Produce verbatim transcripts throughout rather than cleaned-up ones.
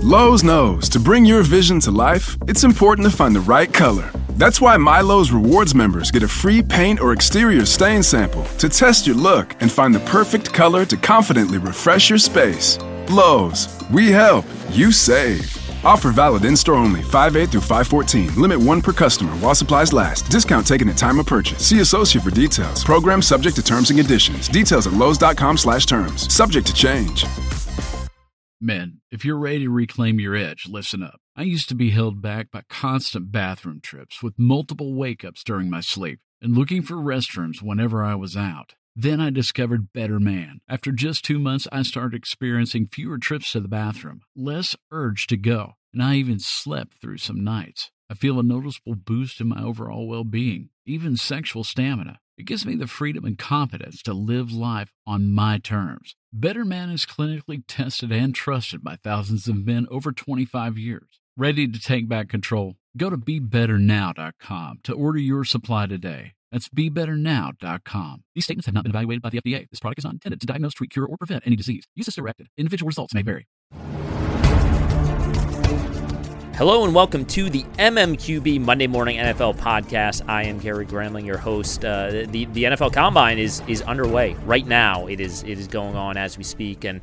Lowe's knows to bring your vision to life, it's important to find the right color. That's why MyLowe's Rewards members get a free paint or exterior stain sample to test your look and find the perfect color to confidently refresh your space. Lowe's, we help, you save. Offer valid in-store only, five eight through five fourteen. Limit one per customer while supplies last. Discount taken at time of purchase. See associate for details. Program subject to terms and conditions. Details at lowes.com slash terms. Subject to change. Men, if you're ready to reclaim your edge, listen up. I used to be held back by constant bathroom trips with multiple wake-ups during my sleep and looking for restrooms whenever I was out. Then I discovered Better Man. After just two months, I started experiencing fewer trips to the bathroom, less urge to go, and I even slept through some nights. I feel a noticeable boost in my overall well-being, even sexual stamina. It gives me the freedom and confidence to live life on my terms. Better Man is clinically tested and trusted by thousands of men over twenty-five years. Ready to take back control? Go to be better now dot com to order your supply today. That's be better now dot com. These statements have not been evaluated by the F D A. This product is not intended to diagnose, treat, cure, or prevent any disease. Use as directed. Individual results may vary. Hello and welcome to the M M Q B Monday Morning N F L Podcast. I am Gary Gramling, your host. Uh, the the N F L Combine is is underway right now. It is it is going on as we speak, and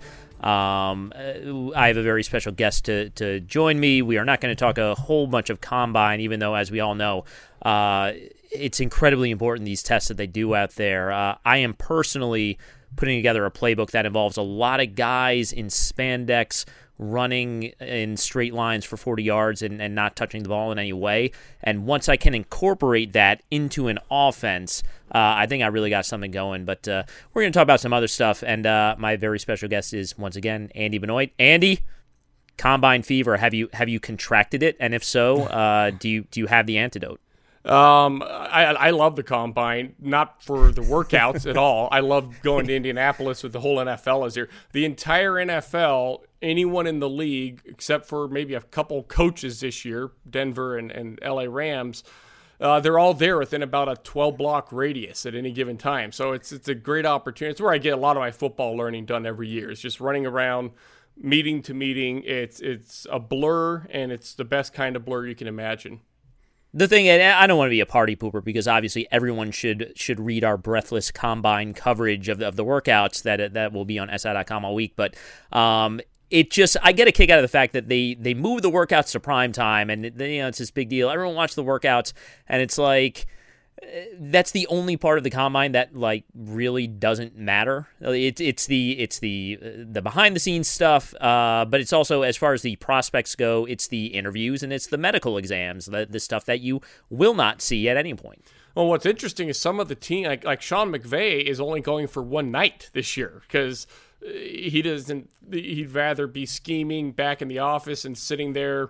um, I have a very special guest to to join me. We are not going to talk a whole bunch of Combine, even though, as we all know, uh, it's incredibly important, these tests that they do out there. Uh, I am personally putting together a playbook that involves a lot of guys in spandex running in straight lines for forty yards and, and not touching the ball in any way. And once I can incorporate that into an offense, uh, I think I really got something going. But uh, we're going to talk about some other stuff. And uh, my very special guest is, once again, Andy Benoit. Andy, Combine fever, have you have you contracted it? And if so, uh, do you do you have the antidote? Um, I I love the Combine, not for the workouts at all. I love going to Indianapolis with the whole N F L is here. The entire N F L, anyone in the league, except for maybe a couple coaches this year, Denver and, and L A Rams, uh, they're all there within about a twelve-block radius at any given time. So it's it's a great opportunity. It's where I get a lot of my football learning done every year. It's just running around, meeting to meeting. It's it's a blur, and it's the best kind of blur you can imagine. The thing, and I don't want to be a party pooper because obviously everyone should should read our breathless Combine coverage of the, of the workouts that that will be on S I dot com all week. But um, it just, I get a kick out of the fact that they they move the workouts to prime time, and you know it's this big deal. Everyone watches the workouts, and it's like, that's the only part of the Combine that like really doesn't matter. It's it's the it's the the behind the scenes stuff, uh, but it's also, as far as the prospects go, it's the interviews and it's the medical exams, the the stuff that you will not see at any point. Well, what's interesting is some of the team, like, like Sean McVay, is only going for one night this year because he doesn't. He'd rather be scheming back in the office and sitting there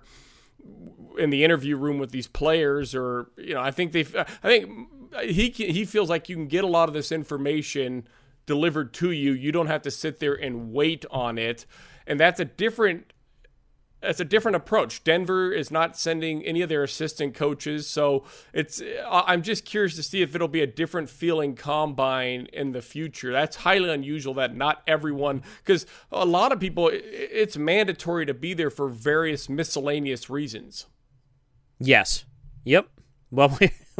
in the interview room with these players, or you know, I think they, I think he he feels like you can get a lot of this information delivered to you. You don't have to sit there and wait on it, and that's a different that's a different approach. Denver is not sending any of their assistant coaches, so it's. I'm just curious to see if it'll be a different feeling Combine in the future. That's highly unusual that not everyone, because a lot of people, it's mandatory to be there for various miscellaneous reasons. Yes. Yep. Well,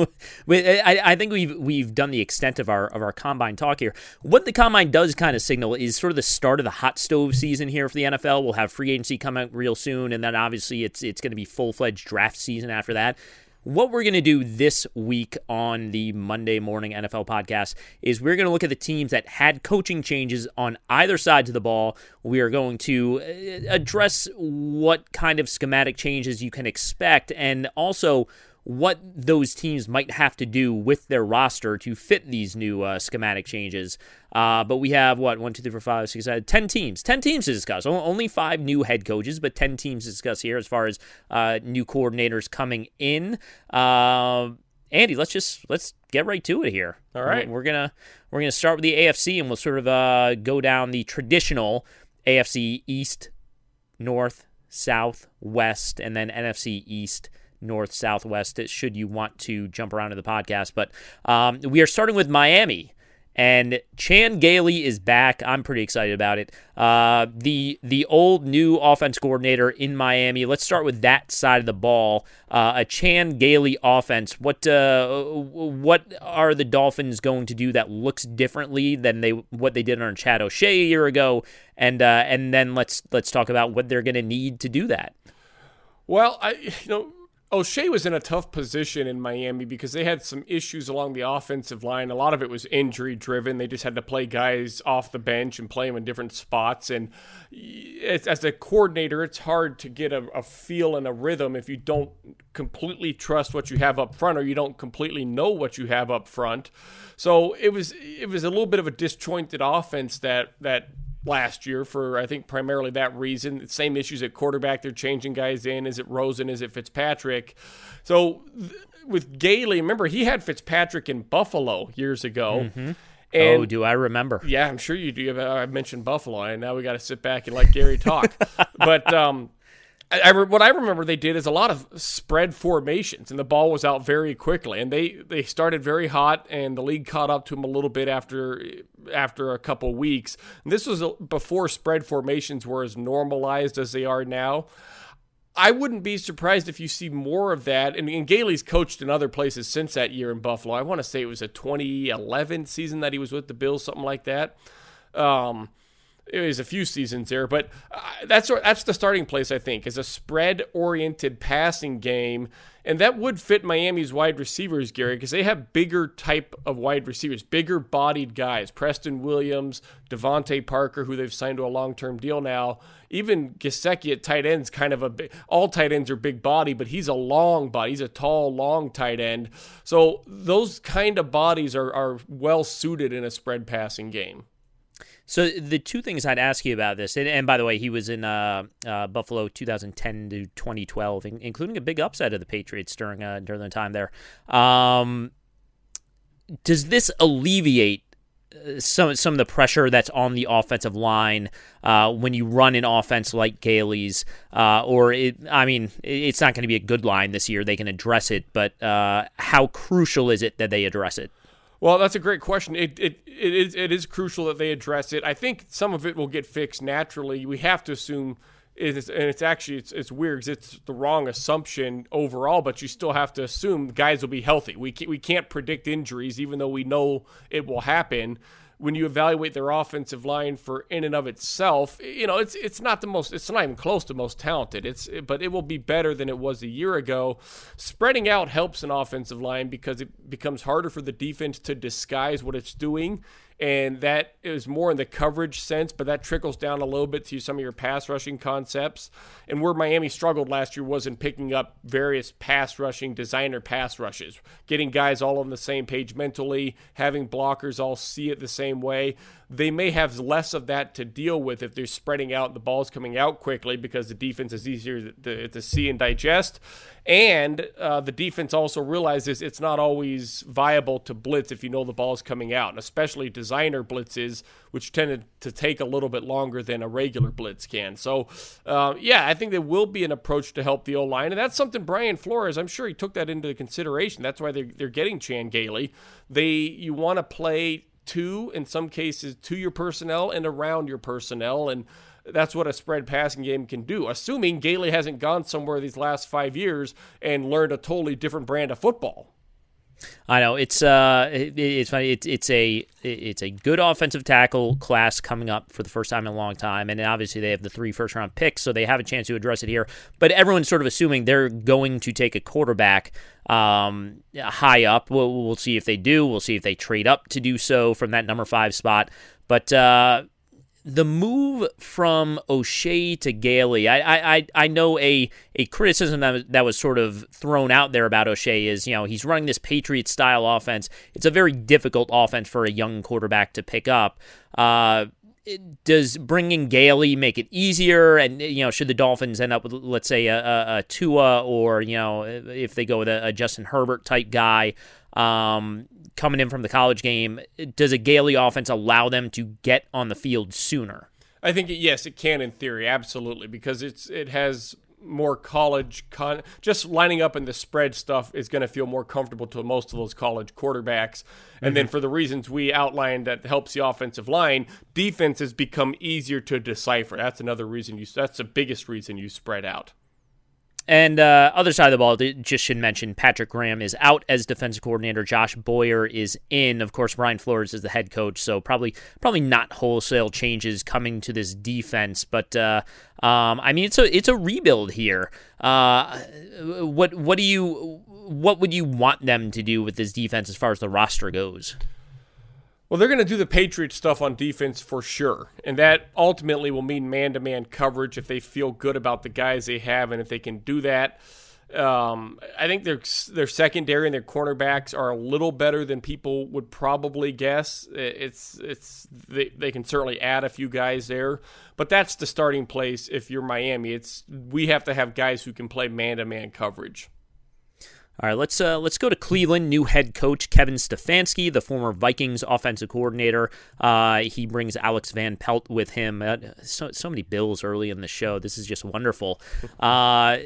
I, I think we've we've done the extent of our of our Combine talk here. What the Combine does kind of signal is sort of the start of the hot stove season here for the N F L. We'll have free agency come out real soon, and then obviously it's it's going to be full-fledged draft season after that. What we're going to do this week on the Monday Morning N F L Podcast is we're going to look at the teams that had coaching changes on either side of the ball. We are going to address what kind of schematic changes you can expect, and also what those teams might have to do with their roster to fit these new uh, schematic changes. Uh, but we have, what, one, two, three, four, five, six, seven, ten teams. ten teams to discuss. Only five new head coaches, but ten teams to discuss here as far as uh, new coordinators coming in. Uh, Andy, let's just let's get right to it here. All right. We're, we're gonna we're gonna start with the A F C, and we'll sort of uh, go down the traditional A F C East, North, South, West, and then N F C East, North, Southwest, should you want to jump around to the podcast. But um, we are starting with Miami. And Chan Gailey is back. I'm pretty excited about it. Uh, the the old new offense coordinator in Miami. Let's start with that side of the ball. Uh, a Chan Gailey offense. What uh, what are the Dolphins going to do that looks differently than they what they did under Chad O'Shea a year ago? And uh, and then let's let's talk about what they're going to need to do that. Well, I you know. O'Shea was in a tough position in Miami because they had some issues along the offensive line. A lot of it was injury driven. They just had to play guys off the bench and play them in different spots. And as a coordinator, it's hard to get a, a feel and a rhythm if you don't completely trust what you have up front or you don't completely know what you have up front. So it was it was a little bit of a disjointed offense that that. last year for, I think, primarily that reason. Same issues at quarterback. They're changing guys in. Is it Rosen? Is it Fitzpatrick? So th- with Gailey, remember, he had Fitzpatrick in Buffalo years ago. Mm-hmm. And, oh, do I remember? Yeah, I'm sure you do. I mentioned Buffalo, and now we got to sit back and let Gary talk. But um, I, I, what I remember they did is a lot of spread formations, and the ball was out very quickly. And they, they started very hot, and the league caught up to them a little bit after after a couple weeks. And this was before spread formations were as normalized as they are now. I wouldn't be surprised if you see more of that. And, and Gailey's coached in other places since that year in Buffalo. I want to say it was a twenty eleven season that he was with the Bills, something like that. Um, it was a few seasons there, but uh, that's that's the starting place, I think, is a spread-oriented passing game. And that would fit Miami's wide receivers, Gary, because they have bigger type of wide receivers, bigger bodied guys. Preston Williams, Devontae Parker, who they've signed to a long-term deal now. Even Gesicki at tight end's kind of a big, all tight ends are big body, but he's a long body. He's a tall, long tight end. So those kind of bodies are, are well suited in a spread passing game. So the two things I'd ask you about this, and, and by the way, he was in uh, uh, Buffalo two thousand ten to twenty twelve, in, including a big upset of the Patriots during uh, during the time there. Um, does this alleviate some some of the pressure that's on the offensive line uh, when you run an offense like Gailey's? Uh, or, it, I mean, it's not going to be a good line this year. They can address it, but uh, how crucial is it that they address it? Well, that's a great question. It it it is it is crucial that they address it. I think some of it will get fixed naturally. We have to assume, it is, and it's actually it's it's weird because it's the wrong assumption overall. But you still have to assume guys will be healthy. We can't, we can't predict injuries, even though we know it will happen. When you evaluate their offensive line for in and of itself, you know, it's it's not the most, it's not even close to most talented. It's but it will be better than it was a year ago. Spreading out helps an offensive line because it becomes harder for the defense to disguise what it's doing. And that is more in the coverage sense, but that trickles down a little bit to some of your pass rushing concepts. And where Miami struggled last year was in picking up various pass rushing, designer pass rushes, getting guys all on the same page mentally, having blockers all see it the same way. They may have less of that to deal with if they're spreading out, the ball's coming out quickly because the defense is easier to, to see and digest. And uh, the defense also realizes it's not always viable to blitz if you know the ball's coming out, and especially designer blitzes, which tended to take a little bit longer than a regular blitz can. So, uh, yeah, I think there will be an approach to help the O-line, and that's something Brian Flores, I'm sure he took that into consideration. That's why they're, they're getting Chan Gailey. They, you want to play to, in some cases, to your personnel and around your personnel, and that's what a spread passing game can do, assuming Gailey hasn't gone somewhere these last five years and learned a totally different brand of football. I know it's uh it, it's funny. It's it's a it's a good offensive tackle class coming up for the first time in a long time, and obviously they have the three first round picks, so they have a chance to address it here. But everyone's sort of assuming they're going to take a quarterback um, high up. We'll, we'll see if they do. We'll see if they trade up to do so from that number five spot. But uh, the move from O'Shea to Gailey, I I I know a a criticism that was, that was sort of thrown out there about O'Shea is, you know, he's running this Patriot style offense. It's a very difficult offense for a young quarterback to pick up. Uh, does bringing Gailey make it easier? And, you know, should the Dolphins end up with, let's say, a, a, a Tua, or, you know, if they go with a, a Justin Herbert type guy, um, coming in from the college game, does a Gailey offense allow them to get on the field sooner? I think, yes, it can in theory, absolutely, because it's it has more college con just lining up in the spread stuff is going to feel more comfortable to most of those college quarterbacks. And mm-hmm. then for the reasons we outlined that helps the offensive line, defense has become easier to decipher. That's another reason you that's the biggest reason you spread out. And uh, other side of the ball, just should mention Patrick Graham is out as defensive coordinator. Josh Boyer is in. Of course, Brian Flores is the head coach, so probably probably not wholesale changes coming to this defense. But uh, um, I mean, it's a it's a rebuild here. Uh, what what do you what would you want them to do with this defense as far as the roster goes? Well, they're going to do the Patriots stuff on defense for sure, and that ultimately will mean man-to-man coverage if they feel good about the guys they have, and if they can do that. Um, I think their their secondary and their cornerbacks are a little better than people would probably guess. It's it's they, they can certainly add a few guys there, but that's the starting place if you're Miami. It's we have to have guys who can play man-to-man coverage. All right, let's uh, let's go to Cleveland. New head coach Kevin Stefanski, the former Vikings offensive coordinator. Uh, he brings Alex Van Pelt with him. Uh, so so many Bills early in the show. This is just wonderful. Uh,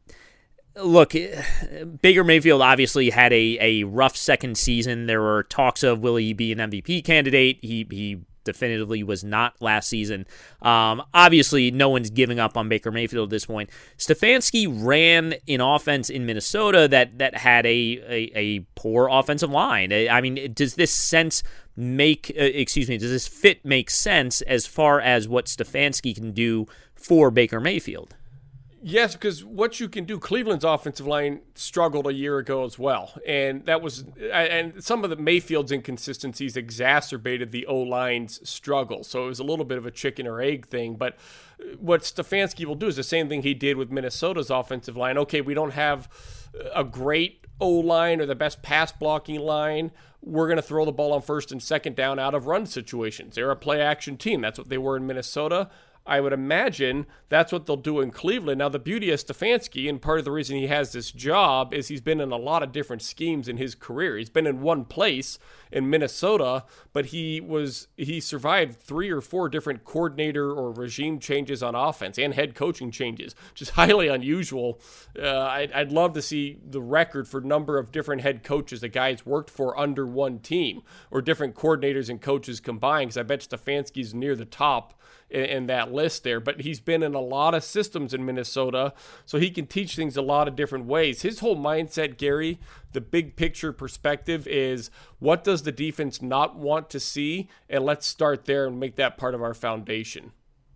look, Baker Mayfield obviously had a, a rough second season. There were talks of will he be an M V P candidate. He he. definitively was not last season. Um, obviously, no one's giving up on Baker Mayfield at this point. Stefanski ran an offense in Minnesota that that had a, a, a poor offensive line. I mean, does this sense make, uh, excuse me, does this fit make sense as far as what Stefanski can do for Baker Mayfield? Yes, because what you can do, Cleveland's offensive line struggled a year ago as well, and that was, and some of the Mayfield's inconsistencies exacerbated the O-line's struggle. So it was a little bit of a chicken or egg thing. But what Stefanski will do is the same thing he did with Minnesota's offensive line. Okay, we don't have a great O-line or the best pass blocking line. We're going to throw the ball on first and second down out of run situations. They're a play action team. That's what they were in Minnesota. I would imagine that's what they'll do in Cleveland. Now, the beauty of Stefanski, and part of the reason he has this job, is he's been in a lot of different schemes in his career. He's been in one place in Minnesota, but he was he survived three or four different coordinator or regime changes on offense and head coaching changes, which is highly unusual. Uh, I'd, I'd love to see the record for number of different head coaches the guys worked for under one team, or different coordinators and coaches combined, because I bet Stefanski's near the top in, in that list there. But he's been in a lot of systems in Minnesota, so he can teach things a lot of different ways. His whole mindset, Gary, the big picture perspective is, what does the defense not want to see? And let's start there and make that part of our foundation.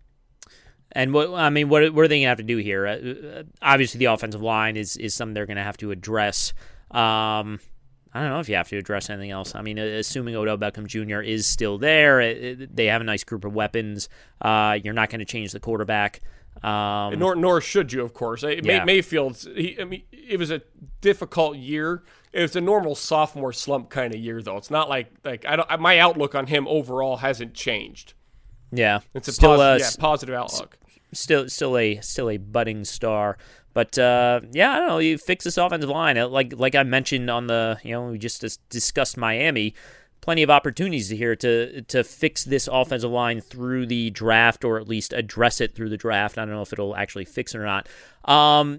And what I mean, what, what are they going to have to do here? Uh, obviously, the offensive line is is something they're going to have to address. Um, I don't know if you have to address anything else. I mean, assuming Odell Beckham Junior is still there, it, they have a nice group of weapons. Uh, you're not going to change the quarterback. Um, nor nor should you, of course. May, yeah. Mayfield's. He, I mean, it was a difficult year. It was a normal sophomore slump kind of year, though. It's not like like I don't. My outlook on him overall hasn't changed. Yeah, it's a still posi- a yeah, positive outlook. Still, still a still a budding star. But uh, yeah, I don't know. You fix this offensive line, like like I mentioned on the, you know, we just discussed Miami. Plenty of opportunities here to to fix this offensive line through the draft, or at least address it through the draft. I don't know if it'll actually fix it or not. Um,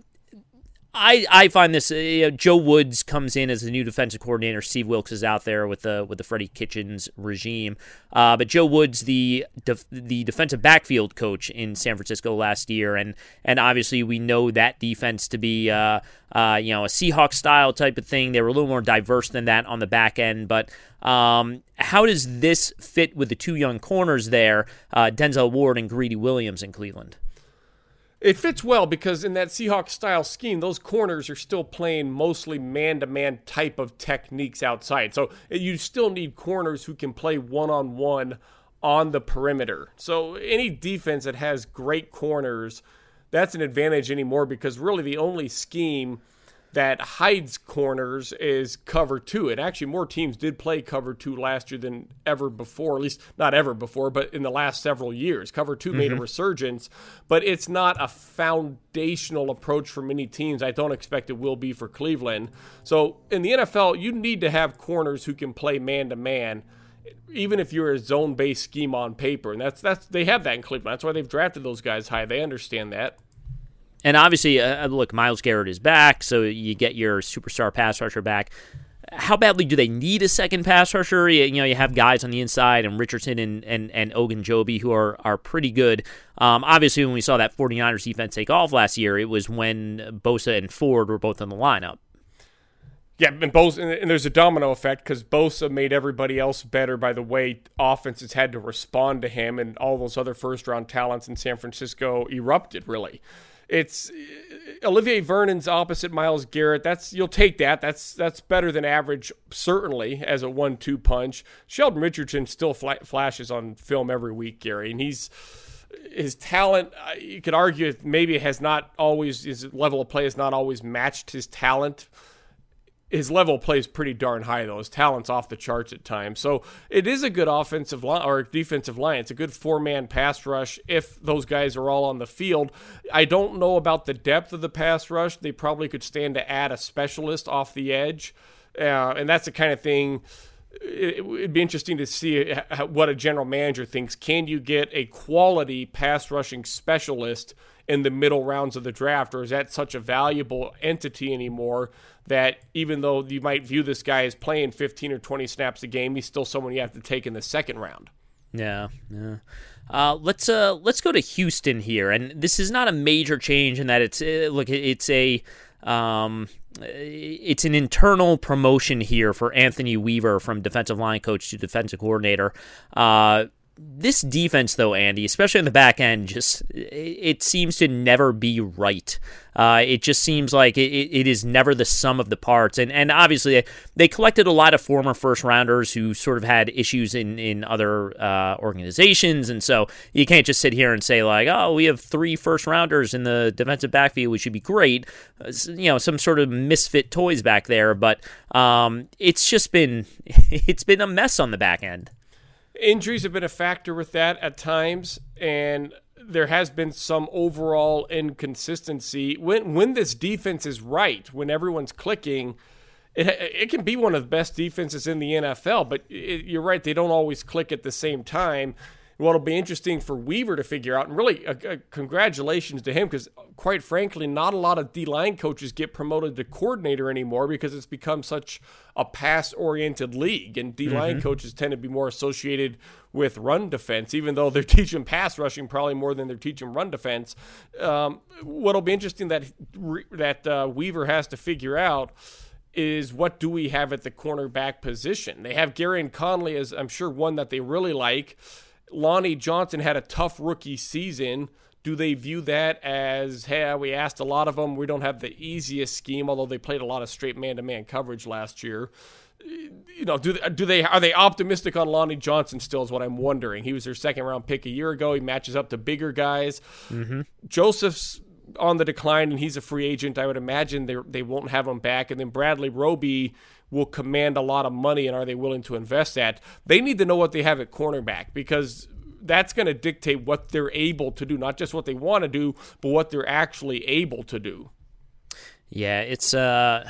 I I find this. Uh, Joe Woods comes in as the new defensive coordinator. Steve Wilks is out there with the with the Freddie Kitchens regime. Uh, but Joe Woods, the def, the defensive backfield coach in San Francisco last year, and and obviously we know that defense to be uh, uh, you know, a Seahawks style type of thing. They were a little more diverse than that on the back end, but. Um, how does this fit with the two young corners there, uh, Denzel Ward and Greedy Williams in Cleveland? It fits well because in that Seahawks-style scheme, those corners are still playing mostly man-to-man type of techniques outside. So you still need corners who can play one-on-one on the perimeter. So any defense that has great corners, that's an advantage anymore, because really the only scheme that hides corners is cover two. And actually more teams did play cover two last year than ever before, at least not ever before, but in the last several years. Cover two mm-hmm. made a resurgence, but it's not a foundational approach for many teams. I don't expect it will be for Cleveland. So in the N F L, you need to have corners who can play man-to-man, even if you're a zone-based scheme on paper. And that's that's they have that in Cleveland. That's why they've drafted those guys high. They understand that. And obviously, uh, look, Myles Garrett is back, so you get your superstar pass rusher back. How badly do they need a second pass rusher? You, you know, you have guys on the inside and Richardson and, and, and Ogunjobi who are, are pretty good. Um, obviously, when we saw that 49ers defense take off last year, it was when Bosa and Ford were both in the lineup. Yeah, and Bosa, and there's a domino effect because Bosa made everybody else better by the way offenses had to respond to him, and all those other first-round talents in San Francisco erupted, really. It's Olivier Vernon's opposite Myles Garrett. That's you'll take that. That's that's better than average, certainly, as a one two punch. Sheldon Richardson still fl- flashes on film every week, Gary, and he's his talent. You could argue maybe has not always his level of play has not always matched his talent. His level of play is pretty darn high, though. His talent's off the charts at times. So it is a good offensive line or defensive line. It's a good four-man pass rush if those guys are all on the field. I don't know about the depth of the pass rush. They probably could stand to add a specialist off the edge. Uh, and that's the kind of thing it would be interesting to see what a general manager thinks. Can you get a quality pass rushing specialist in the middle rounds of the draft, or is that such a valuable entity anymore that even though you might view this guy as playing fifteen or twenty snaps a game, he's still someone you have to take in the second round? Yeah, yeah. Uh, let's uh, let's go to Houston here, and this is not a major change in that it's uh, look, it's a um, it's an internal promotion here for Anthony Weaver from defensive line coach to defensive coordinator. Uh, This defense, though, Andy, especially in the back end, just it seems to never be right. Uh, it just seems like it, it is never the sum of the parts. And and obviously, they collected a lot of former first-rounders who sort of had issues in, in other uh, organizations. And so you can't just sit here and say, like, oh, we have three first-rounders in the defensive backfield. We should be great. You know, some sort of misfit toys back there. But um, it's just been it's been a mess on the back end. Injuries have been a factor with that at times, and there has been some overall inconsistency. When when this defense is right, when everyone's clicking, it it can be one of the best defenses in the N F L, but it, you're right, they don't always click at the same time. What'll be interesting for Weaver to figure out, and really uh, uh, congratulations to him, because quite frankly, not a lot of D-line coaches get promoted to coordinator anymore because it's become such a pass-oriented league, and D-line mm-hmm. coaches tend to be more associated with run defense, even though they're teaching pass rushing probably more than they're teaching run defense. Um, what'll be interesting that that uh, Weaver has to figure out is what do we have at the cornerback position? They have Garyon Conley as, I'm sure, one that they really like. Lonnie Johnson had a tough rookie season. Do they view that as, hey, we asked a lot of them, we don't have the easiest scheme, although they played a lot of straight man-to-man coverage last year? You know, do do they are they optimistic on Lonnie Johnson still is what I'm wondering. He was their second-round pick a year ago. He matches up to bigger guys. Mm-hmm. Joseph's on the decline, and he's a free agent. I would imagine they they won't have him back. And then Bradley Roby will command a lot of money, and are they willing to invest that? They need to know what they have at cornerback, because that's going to dictate what they're able to do, not just what they want to do, but what they're actually able to do. Yeah, it's uh,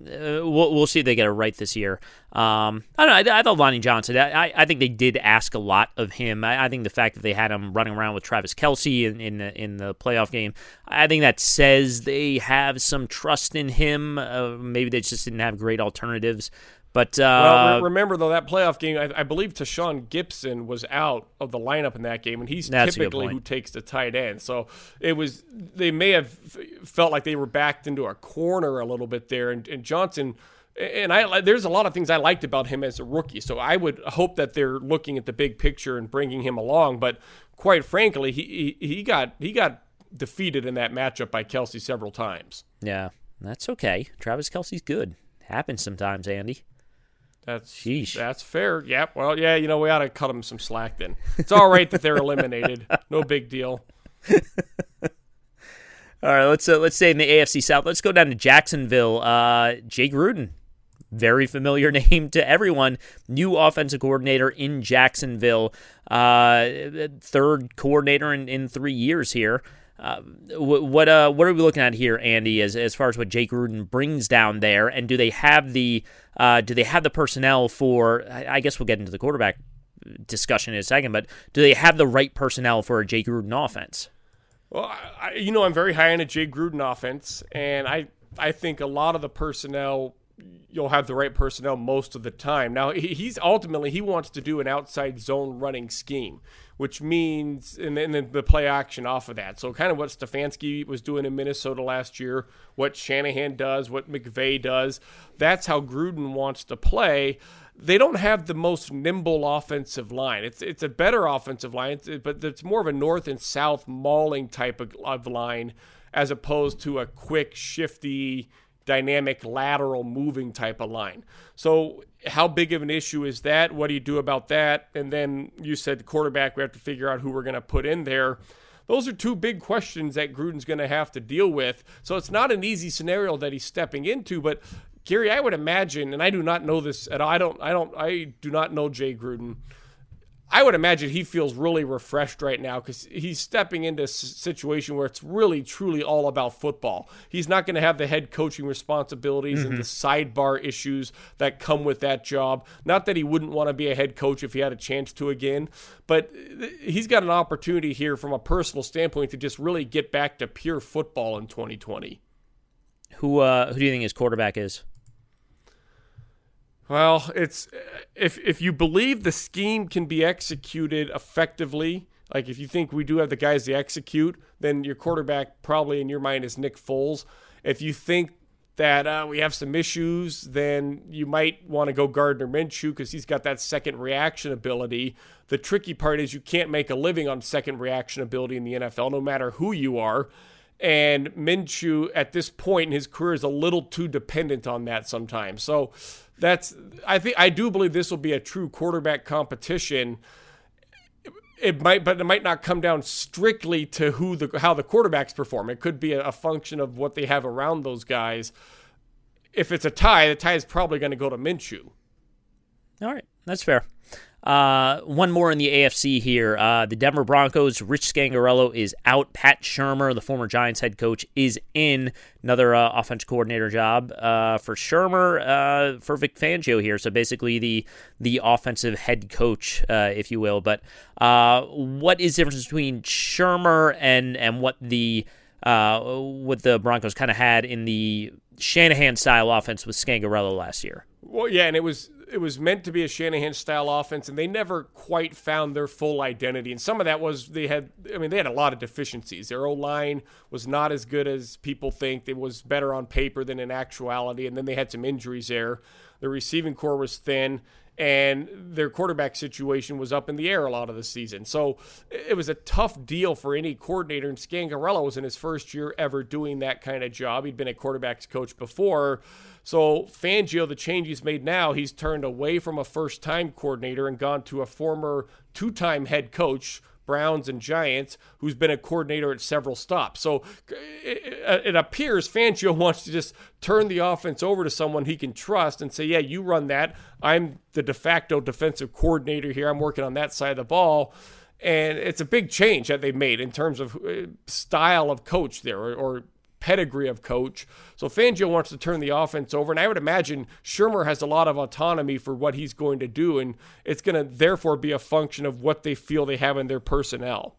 we'll we'll see if they get it right this year. Um, I don't know. I, I thought Lonnie Johnson. I I think they did ask a lot of him. I, I think the fact that they had him running around with Travis Kelce in in the, in the playoff game, I think that says they have some trust in him. Uh, maybe they just didn't have great alternatives. But uh, well, re- remember though, that playoff game, I, I believe Tashawn Gibson was out of the lineup in that game, and he's typically who takes the tight end. So it was they may have felt like they were backed into a corner a little bit there, and, and Johnson. And I there's a lot of things I liked about him as a rookie, so I would hope that they're looking at the big picture and bringing him along. But quite frankly, he he, he got he got defeated in that matchup by Kelce several times. Yeah, that's okay. Travis Kelce's good. Happens sometimes, Andy. That's Sheesh. That's fair. Yep. Well, yeah, you know, we ought to cut them some slack then. It's all right that they're eliminated. No big deal. All right, let's uh, let's stay in the A F C South. Let's go down to Jacksonville. Uh, Jay Gruden, very familiar name to everyone. New offensive coordinator in Jacksonville. Uh, third coordinator in, in three years here. Uh, what uh, what are we looking at here, Andy? As as far as what Jay Gruden brings down there, and do they have the uh, do they have the personnel for? I guess we'll get into the quarterback discussion in a second, but do they have the right personnel for a Jay Gruden offense? Well, I, you know, I'm very high on a Jay Gruden offense, and I I think a lot of the personnel, you'll have the right personnel most of the time. Now, he's ultimately, he wants to do an outside zone running scheme, which means, and then the play action off of that. So kind of what Stefanski was doing in Minnesota last year, what Shanahan does, what McVay does, that's how Gruden wants to play. They don't have the most nimble offensive line. It's it's a better offensive line, it's, but it's more of a north and south mauling type of, of line as opposed to a quick, shifty, dynamic, lateral moving type of line. So how big of an issue is that? What do you do about that? And then you said the quarterback, we have to figure out who we're going to put in there. Those are two big questions that Gruden's going to have to deal with. So it's not an easy scenario that he's stepping into, but Gary, I would imagine, and I do not know this at all. I don't, I don't, I do not know Jay Gruden. I would imagine he feels really refreshed right now because he's stepping into a situation where it's really, truly all about football. He's not going to have the head coaching responsibilities mm-hmm. and the sidebar issues that come with that job. Not that he wouldn't want to be a head coach if he had a chance to again, but he's got an opportunity here from a personal standpoint to just really get back to pure football in twenty twenty. Who, uh, who do you think his quarterback is? Well, it's if if you believe the scheme can be executed effectively, like if you think we do have the guys to execute, then your quarterback probably in your mind is Nick Foles. If you think that uh, we have some issues, then you might want to go Gardner Minshew because he's got that second reaction ability. The tricky part is you can't make a living on second reaction ability in the N F L, no matter who you are. And Minshew at this point in his career is a little too dependent on that sometimes. So that's, I think, I do believe this will be a true quarterback competition. It might, but it might not come down strictly to who the, how the quarterbacks perform. It could be a, a function of what they have around those guys. If it's a tie, the tie is probably going to go to Minshew. All right. That's fair. Uh, one more in the A F C here. Uh, the Denver Broncos, Rich Scangarello is out. Pat Shurmur, the former Giants head coach, is in. Another uh, offensive coordinator job uh, for Shurmur, uh, for Vic Fangio here. So basically the the offensive head coach, uh, if you will. But uh, what is the difference between Shurmur and and what the uh, what the Broncos kind of had in the Shanahan style offense with Scangarello last year? Well, yeah, and it was. It was meant to be a Shanahan-style offense, and they never quite found their full identity. And some of that was they had, I mean, they had a lot of deficiencies. Their O-line was not as good as people think. It was better on paper than in actuality, and then they had some injuries there. The receiving core was thin, and their quarterback situation was up in the air a lot of the season. So it was a tough deal for any coordinator, and Scangarello was in his first year ever doing that kind of job. He'd been a quarterback's coach before. So Fangio, the change he's made now, he's turned away from a first-time coordinator and gone to a former two-time head coach, Browns and Giants, who's been a coordinator at several stops. So it, it appears Fangio wants to just turn the offense over to someone he can trust and say, yeah, you run that. I'm the de facto defensive coordinator here. I'm working on that side of the ball. And it's a big change that they've made in terms of style of coach there, or, or pedigree of coach. So Fangio wants to turn the offense over, and I would imagine Shurmur has a lot of autonomy for what he's going to do, and it's going to therefore be a function of what they feel they have in their personnel.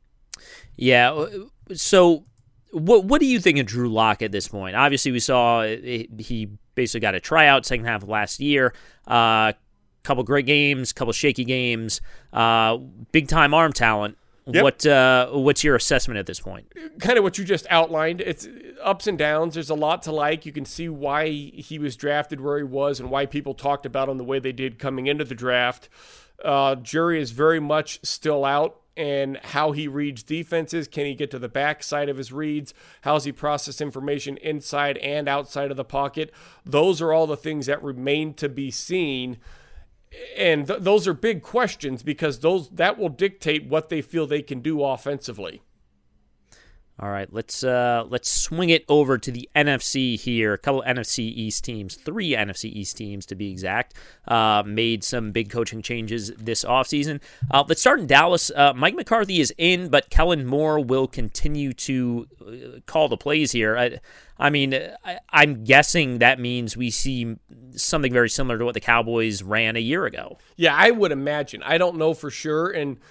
Yeah, so what what do you think of Drew Lock at this point? Obviously, we saw he basically got a tryout second half of last year. Uh, couple great games, couple shaky games, uh, big-time arm talent. Yep. What uh, what's your assessment at this point? Kind of what you just outlined. It's ups and downs. There's a lot to like. You can see why he was drafted where he was and why people talked about him the way they did coming into the draft. Uh, jury is very much still out, and how he reads defenses. Can he get to the backside of his reads? How does he process information inside and outside of the pocket? Those are all the things that remain to be seen. And th- those are big questions because those that will dictate what they feel they can do offensively. All right, let's uh, let's swing it over to the N F C here. A couple N F C East teams, three N F C East teams to be exact, uh, made some big coaching changes this offseason. Uh, let's start in Dallas. Uh, Mike McCarthy is in, but Kellen Moore will continue to uh, call the plays here. I, I mean, I, I'm guessing that means we see something very similar to what the Cowboys ran a year ago. Yeah, I would imagine. I don't know for sure, and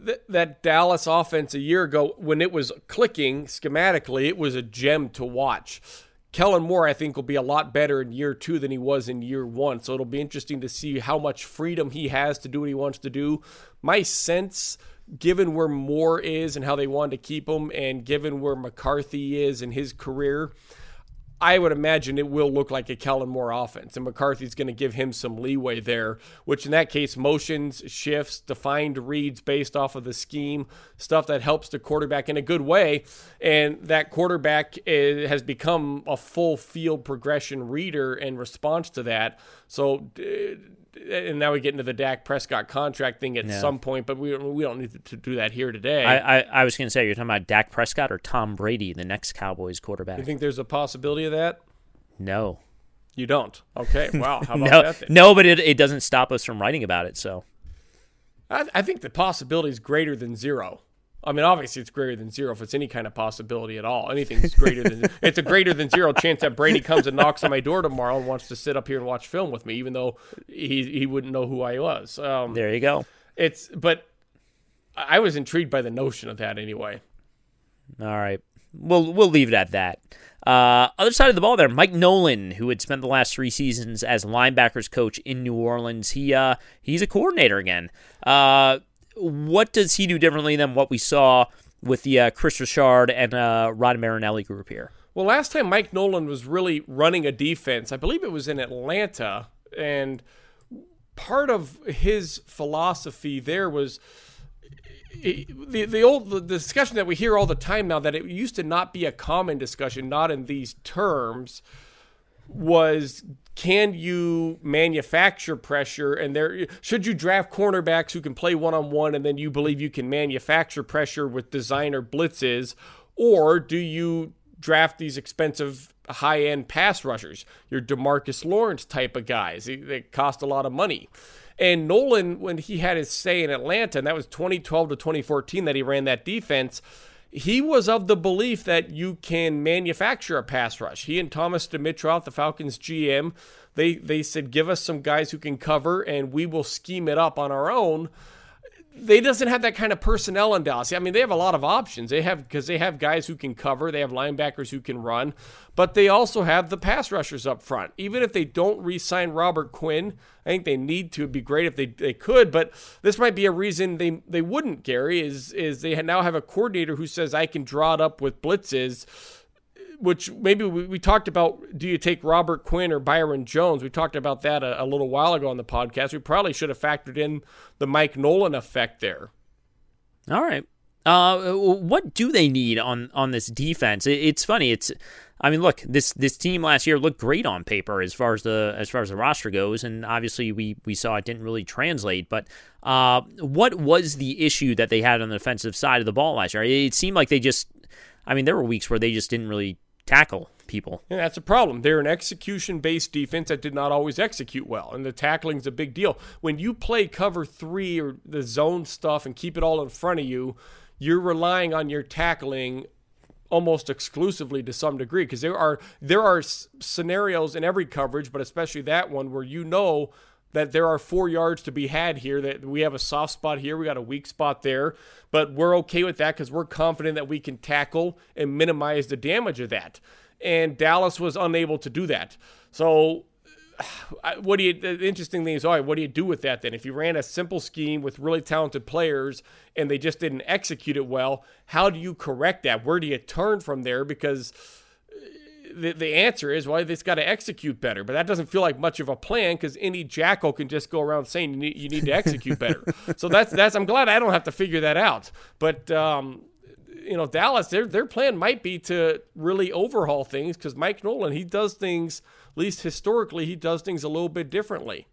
th- that Dallas offense a year ago, when it was clicking schematically, it was a gem to watch. Kellen Moore, I think, will be a lot better in year two than he was in year one. So it'll be interesting to see how much freedom he has to do what he wants to do. My sense, given where Moore is and how they wanted to keep him, and given where McCarthy is in his career, I would imagine it will look like a Kellen Moore offense, and McCarthy's going to give him some leeway there, which in that case, motions, shifts, defined reads based off of the scheme, stuff that helps the quarterback in a good way, and that quarterback is, has become a full field progression reader in response to that. So, and now we get into the Dak Prescott contract thing at yeah. some point, but we, we don't need to do that here today. I, I, I was going to say, you're talking about Dak Prescott or Tom Brady, the next Cowboys quarterback. You think there's a possibility of that? No. You don't? Okay, wow. How about no, that then? No, but it, it doesn't stop us from writing about it, so. I, I think the possibility is greater than zero. I mean, obviously it's greater than zero if it's any kind of possibility at all. Anything's greater than it's a greater than zero chance that Brady comes and knocks on my door tomorrow and wants to sit up here and watch film with me, even though he he wouldn't know who I was. Um, there you go. It's but I was intrigued by the notion of that anyway. All right, we'll we'll leave it at that. Uh, other side of the ball there, Mike Nolan, who had spent the last three seasons as linebackers coach in New Orleans. He uh he's a coordinator again. Uh. What does he do differently than what we saw with the uh, Chris Richard and uh, Rod Marinelli group here? Well, last time Mike Nolan was really running a defense, I believe it was in Atlanta, and part of his philosophy there was the the old the discussion that we hear all the time now, that it used to not be a common discussion, not in these terms, was can you manufacture pressure, and there should you draft cornerbacks who can play one-on-one and then you believe you can manufacture pressure with designer blitzes, or do you draft these expensive high-end pass rushers, your DeMarcus Lawrence type of guys that cost a lot of money? And Nolan, when he had his say in Atlanta, and that was twenty twelve to twenty fourteen that he ran that defense, he was of the belief that you can manufacture a pass rush. He and Thomas Dimitroff, the Falcons G M, they they said, give us some guys who can cover and we will scheme it up on our own. They doesn't have that kind of personnel in Dallas. I mean, they have a lot of options. They have because they have guys who can cover. They have linebackers who can run. But they also have the pass rushers up front. Even if they don't re-sign Robert Quinn, I think they need to. It'd be great if they, they could. But this might be a reason they, they wouldn't, Gary, is, is they now have a coordinator who says, I can draw it up with blitzes, which maybe we, we talked about, do you take Robert Quinn or Byron Jones? We talked about that a, a little while ago on the podcast. We probably should have factored in the Mike Nolan effect there. All right. Uh, what do they need on, on this defense? It, it's funny. It's, I mean, look, this this team last year looked great on paper as far as the as far as the roster goes, and obviously we we saw it didn't really translate. But uh, what was the issue that they had on the defensive side of the ball last year? It seemed like they just, I mean, there were weeks where they just didn't really tackle people. Yeah, that's a problem. They're an execution-based defense that did not always execute well, and the tackling's a big deal. When you play cover three or the zone stuff and keep it all in front of you, you're relying on your tackling almost exclusively to some degree, because there are there are s- scenarios in every coverage, but especially that one, where you know that there are four yards to be had here, that we have a soft spot here, we got a weak spot there, but we're okay with that because we're confident that we can tackle and minimize the damage of that. And Dallas was unable to do that. So what do you, the interesting thing is, all right, what do you do with that then? If you ran a simple scheme with really talented players and they just didn't execute it well, how do you correct that? Where do you turn from there? Because the, the answer is, well, they've got to execute better. But that doesn't feel like much of a plan, because any jackal can just go around saying you need, you need to execute better. So that's, that's, I'm glad I don't have to figure that out. But, um, you know, Dallas, their their plan might be to really overhaul things, because Mike Nolan, he does things, at least historically, he does things a little bit differently.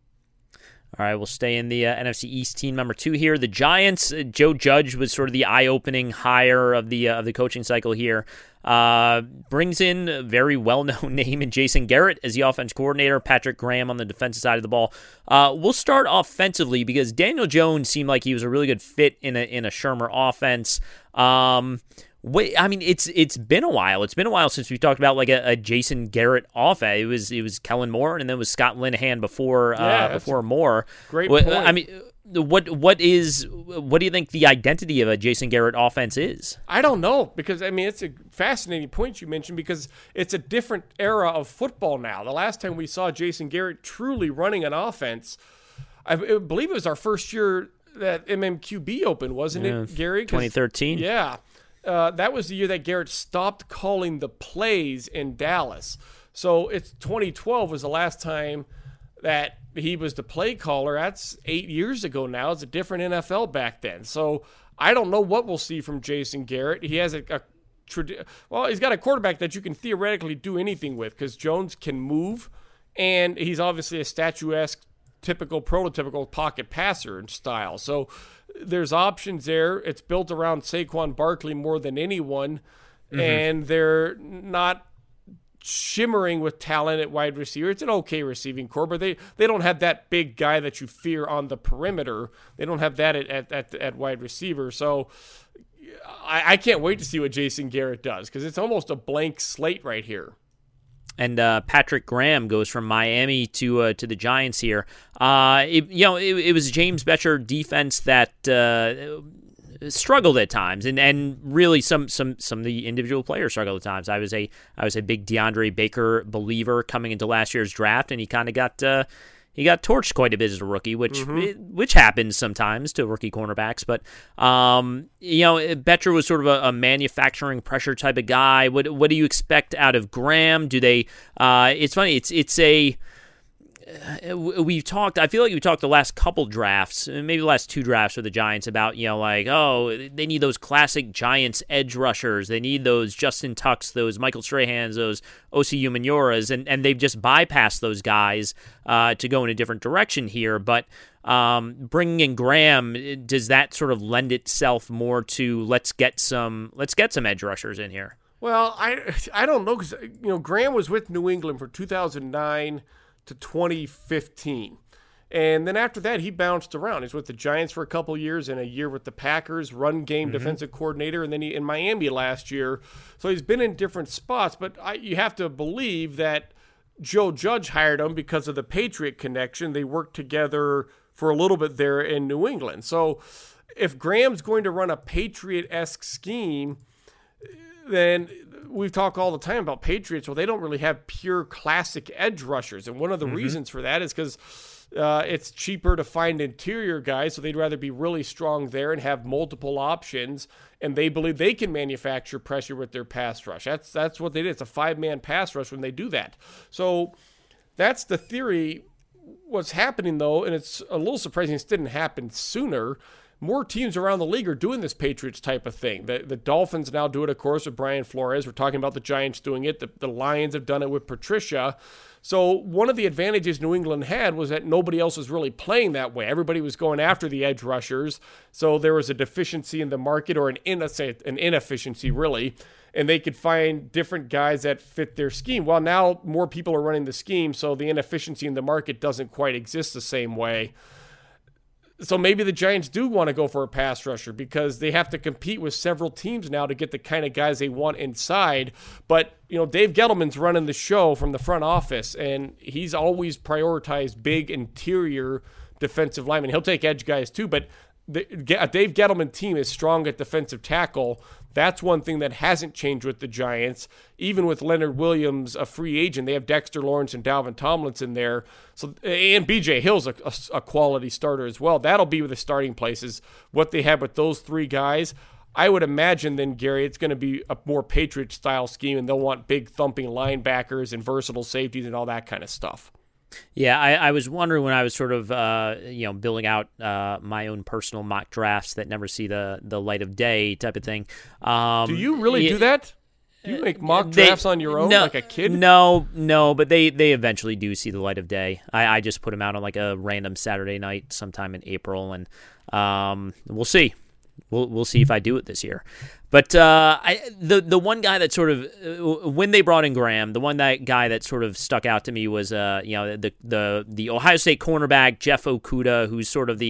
All right, we'll stay in the uh, N F C East team number two here. The Giants, uh, Joe Judge was sort of the eye-opening hire of the uh, of the coaching cycle here. Uh, brings in a very well-known name in Jason Garrett as the offense coordinator, Patrick Graham on the defensive side of the ball. Uh, we'll start offensively, because Daniel Jones seemed like he was a really good fit in a in a Shurmur offense. Um, wait, I mean, it's it's been a while. It's been a while since we talked about like a, a Jason Garrett offense. It was it was Kellen Moore, and then it was Scott Linehan before uh, yeah, before Moore. Great well, point. I mean, what what is what do you think the identity of a Jason Garrett offense is? I don't know, because I mean it's a fascinating point you mentioned, because it's a different era of football now. The last time we saw Jason Garrett truly running an offense, I believe it was our first year that M M Q B opened, wasn't yeah, it, Gary? twenty thirteen. Yeah. Uh, that was the year that Garrett stopped calling the plays in Dallas. So it's twenty twelve was the last time that he was the play caller. That's eight years ago now. It's a different N F L back then. So I don't know what we'll see from Jason Garrett. He has a, a well, he's got a quarterback that you can theoretically do anything with, because Jones can move, and he's obviously a statuesque, typical, prototypical pocket passer in style. So there's options there. It's built around Saquon Barkley more than anyone, mm-hmm. and they're not shimmering with talent at wide receiver. It's an okay receiving core, but they, they don't have that big guy that you fear on the perimeter. They don't have that at at, at, at wide receiver. So I, I can't wait to see what Jason Garrett does, because it's almost a blank slate right here. And uh, Patrick Graham goes from Miami to uh, to the Giants here. Uh, it, you know, it, it was a James Bettcher defense that uh, struggled at times, and, and really some some some of the individual players struggled at times. I was a I was a big DeAndre Baker believer coming into last year's draft, and he kind of got uh, he got torched quite a bit as a rookie, which mm-hmm. which happens sometimes to rookie cornerbacks. But um, you know, Bettcher was sort of a, a manufacturing pressure type of guy. What what do you expect out of Graham? Do they? Uh, it's funny. It's it's a. We've talked, I feel like we've talked the last couple drafts, maybe the last two drafts for the Giants about, you know, like, oh, they need those classic Giants edge rushers. They need those Justin Tucks, those Michael Strahans, those O C Umenyoras, and, and they've just bypassed those guys uh, to go in a different direction here. But um, bringing in Graham, does that sort of lend itself more to let's get some let's get some edge rushers in here? Well, I I don't know, because, you know, Graham was with New England for two thousand nine to twenty fifteen. And then after that, he bounced around. He's with the Giants for a couple years and a year with the Packers, run game mm-hmm. defensive coordinator, and then he in Miami last year. So he's been in different spots, but I, you have to believe that Joe Judge hired him because of the Patriot connection. They worked together for a little bit there in New England. So if Graham's going to run a Patriot-esque scheme, then we've talked all the time about Patriots. Well, they don't really have pure classic edge rushers. And one of the mm-hmm. reasons for that is because uh, it's cheaper to find interior guys, so they'd rather be really strong there and have multiple options. And they believe they can manufacture pressure with their pass rush. That's that's what they did. It's a five-man pass rush when they do that. So that's the theory. What's happening, though, and it's a little surprising this didn't happen sooner, more teams around the league are doing this Patriots type of thing. The, the Dolphins now do it, of course, with Brian Flores. We're talking about the Giants doing it. The, the Lions have done it with Patricia. So one of the advantages New England had was that nobody else was really playing that way. Everybody was going after the edge rushers. So there was a deficiency in the market, or an, in, say, an inefficiency, really. And they could find different guys that fit their scheme. Well, now more people are running the scheme, so the inefficiency in the market doesn't quite exist the same way. So maybe the Giants do want to go for a pass rusher, because they have to compete with several teams now to get the kind of guys they want inside. But, you know, Dave Gettleman's running the show from the front office, and he's always prioritized big interior defensive linemen. He'll take edge guys too, but the, a Dave Gettleman team is strong at defensive tackle. That's one thing that hasn't changed with the Giants. Even with Leonard Williams, a free agent, they have Dexter Lawrence and Dalvin Tomlinson there. So, and B J Hill's a, a, a quality starter as well. That'll be with the starting places. What they have with those three guys, I would imagine then, Gary, it's going to be a more Patriot-style scheme, and they'll want big thumping linebackers and versatile safeties and all that kind of stuff. Yeah, I, I was wondering when I was sort of, uh, you know, building out uh, my own personal mock drafts that never see the, the light of day type of thing. Um, do you really yeah, do that? Do you make mock they, drafts on your own, no, like a kid? No, no, but they, they eventually do see the light of day. I, I just put them out on like a random Saturday night sometime in April, and um, we'll see. We'll we'll see if I do it this year. But uh, I, the the one guy that sort of uh, when they brought in Graham, the one that guy that sort of stuck out to me was uh you know the the the Ohio State cornerback Jeff Okudah, who's sort of the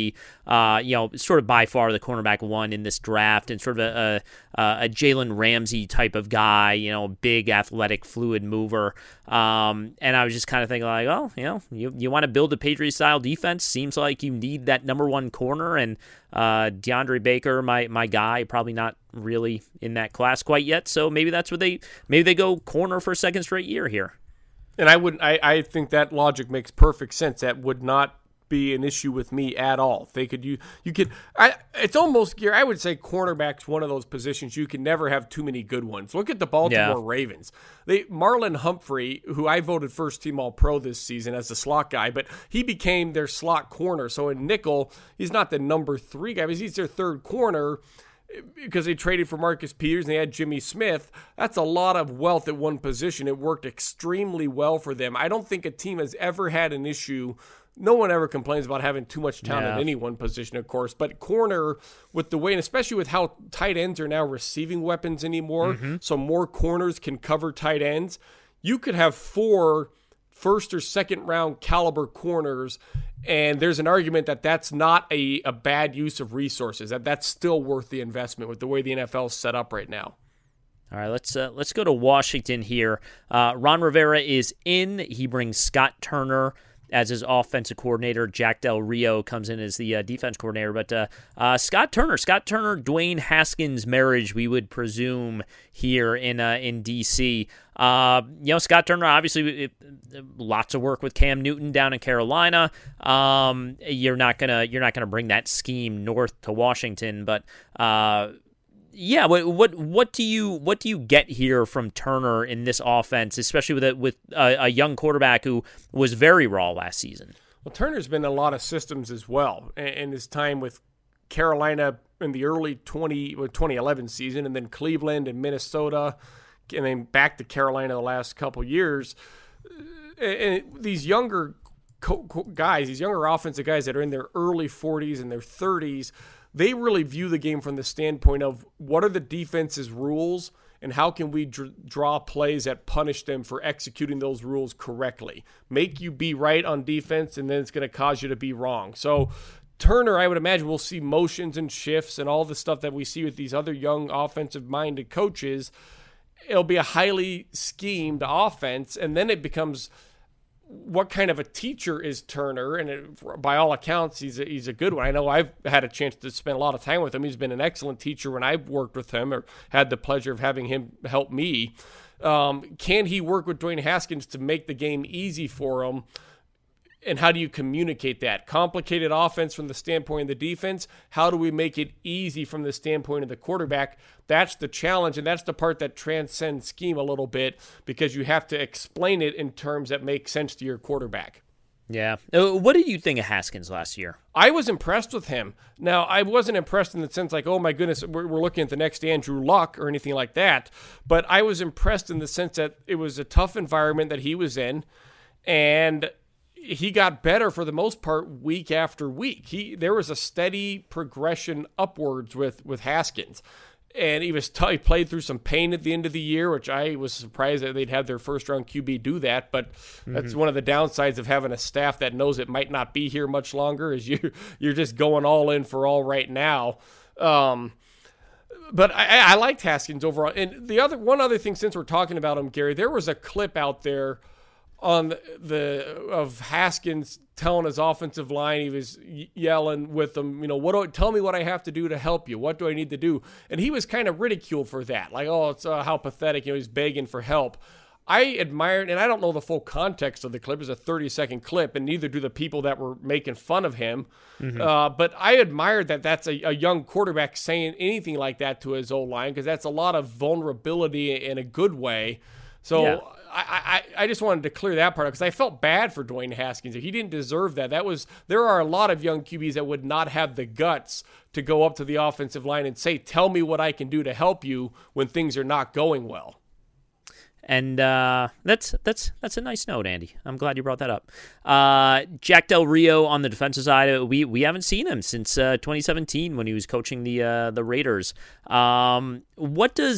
uh, you know, sort of by far the cornerback one in this draft, and sort of a a, a Jalen Ramsey type of guy, you know, big, athletic, fluid mover. Um, and I was just kind of thinking like, oh, you know, you you want to build a Patriot-style defense. Seems like you need that number one corner, and uh, DeAndre Baker, my my guy, probably not really in that class quite yet. So maybe that's what they maybe they go corner for a second straight year here. And I would I, I think that logic makes perfect sense. That would not be an issue with me at all. They could you you could I it's almost I would say cornerback's one of those positions you can never have too many good ones. Look at the Baltimore yeah. Ravens. They Marlon Humphrey, who I voted first team all pro this season as a slot guy, but he became their slot corner. So in nickel, he's not the number three guy, but he's their third corner because they traded for Marcus Peters and they had Jimmy Smith. That's a lot of wealth at one position. It worked extremely well for them. I don't think a team has ever had an issue. No one ever complains about having too much talent yeah. at any one position, of course. But corner, with the way, and especially with how tight ends are now receiving weapons anymore, mm-hmm. so more corners can cover tight ends, you could have four first or second round caliber corners, and there's an argument that that's not a, a bad use of resources, that that's still worth the investment with the way the N F L is set up right now. All right, let's uh, let's go to Washington here. Uh, Ron Rivera is in. He brings Scott Turner as his offensive coordinator. Jack Del Rio comes in as the uh, defense coordinator. But uh, uh, Scott Turner, Scott Turner, Dwayne Haskins marriage, we would presume here in uh, in D C. Uh, you know, Scott Turner, obviously, it, lots of work with Cam Newton down in Carolina. Um, you're not gonna you're not gonna bring that scheme north to Washington, but. Uh, Yeah, what what what do you what do you get here from Turner in this offense, especially with a, with a, a young quarterback who was very raw last season? Well, Turner's been in a lot of systems as well, in his time with Carolina in the early twenty eleven season, and then Cleveland and Minnesota, and then back to Carolina the last couple years. And these younger guys, these younger offensive guys that are in their early forties and their thirties. They really view the game from the standpoint of what are the defense's rules and how can we dr- draw plays that punish them for executing those rules correctly. Make you be right on defense, and then it's going to cause you to be wrong. So Turner, I would imagine, we'll see motions and shifts and all the stuff that we see with these other young offensive-minded coaches. It'll be a highly schemed offense, and then it becomes – what kind of a teacher is Turner? And it, by all accounts, he's a, he's a good one. I know I've had a chance to spend a lot of time with him. He's been an excellent teacher when I've worked with him or had the pleasure of having him help me. Um, can he work with Dwayne Haskins to make the game easy for him? And how do you communicate that? Complicated offense from the standpoint of the defense. How do we make it easy from the standpoint of the quarterback? That's the challenge, and that's the part that transcends scheme a little bit because you have to explain it in terms that make sense to your quarterback. Yeah. Uh, what did you think of Haskins last year? I was impressed with him. Now, I wasn't impressed in the sense like, oh, my goodness, we're, we're looking at the next Andrew Luck or anything like that. But I was impressed in the sense that it was a tough environment that he was in, and he got better for the most part week after week. He there was a steady progression upwards with, with Haskins. And he was t- he played through some pain at the end of the year, which I was surprised that they'd have their first-round Q B do that. But mm-hmm. that's one of the downsides of having a staff that knows it might not be here much longer is you, you're just going all in for all right now. Um, but I, I liked Haskins overall. And the other one other thing, since we're talking about him, Gary, there was a clip out there on the, the of Haskins telling his offensive line, he was yelling with them, you know, what do I, tell me what I have to do to help you. What do I need to do? And he was kind of ridiculed for that. Like, oh, it's uh, how pathetic. You know, he's begging for help. I admired, and I don't know the full context of the clip. It's a thirty second clip, and neither do the people that were making fun of him. Mm-hmm. Uh, but I admired that that's a, a young quarterback saying anything like that to his O-line, because that's a lot of vulnerability in a good way. So yeah. I, I I just wanted to clear that part up because I felt bad for Dwayne Haskins. He didn't deserve that. That was there are a lot of young Q Bs that would not have the guts to go up to the offensive line and say, tell me what I can do to help you when things are not going well. And uh, that's that's that's a nice note, Andy. I'm glad you brought that up. Uh, Jack Del Rio on the defensive side, we we haven't seen him since uh, twenty seventeen when he was coaching the uh, the Raiders. Um, what does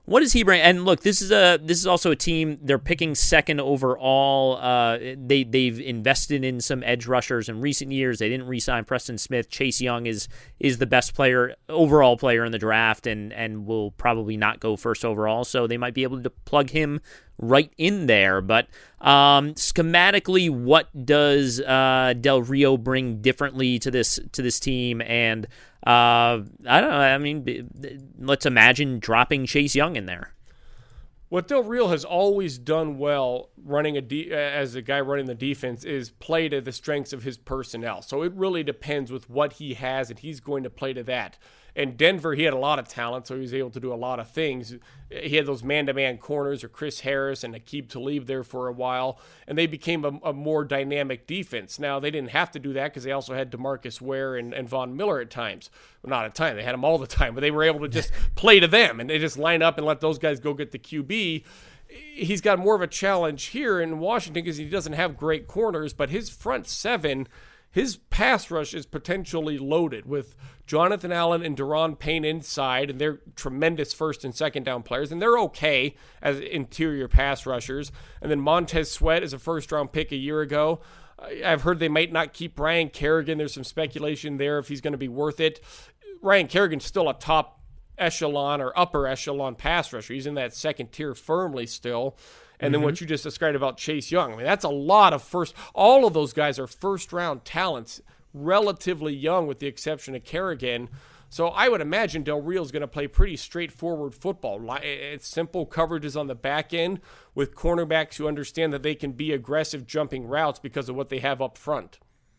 what does he bring? And look, this is a this is also a team. They're picking second overall. Uh, they they've invested in some edge rushers in recent years. They didn't re-sign Preston Smith. Chase Young is is the best player overall player in the draft, and and will probably not go first overall. So they might be able to plug him right in there. But um, schematically, what does uh, Del Rio bring differently to this to this team? And uh, I don't know. I mean, let's imagine dropping Chase Young in there. What Del Rio has always done well, running a de- as a guy running the defense, is play to the strengths of his personnel. So it really depends with what he has, and he's going to play to that. In Denver, he had a lot of talent, so he was able to do a lot of things. He had those man-to-man corners, or Chris Harris and Aqib Talib there for a while, and they became a, a more dynamic defense. Now, they didn't have to do that because they also had DeMarcus Ware and, and Von Miller at times. Well, not at times. They had them all the time, but they were able to just play to them, and they just line up and let those guys go get the Q B. He's got more of a challenge here in Washington because he doesn't have great corners, but his front seven, his pass rush is potentially loaded with Jonathan Allen and Daron Payne inside, and they're tremendous first and second down players, and they're okay as interior pass rushers. And then Montez Sweat is a first-round pick a year ago. I've heard they might not keep Ryan Kerrigan. There's some speculation there if he's going to be worth it. Ryan Kerrigan's still a top echelon or upper echelon pass rusher. He's in that second tier firmly still. And mm-hmm. then what you just described about Chase Young, I mean, that's a lot of first. All of those guys are first-round talents, relatively young with the exception of Kerrigan. So I would imagine Del Rio is going to play pretty straightforward football. It's simple coverages on the back end with cornerbacks who understand that they can be aggressive jumping routes because of what they have up front.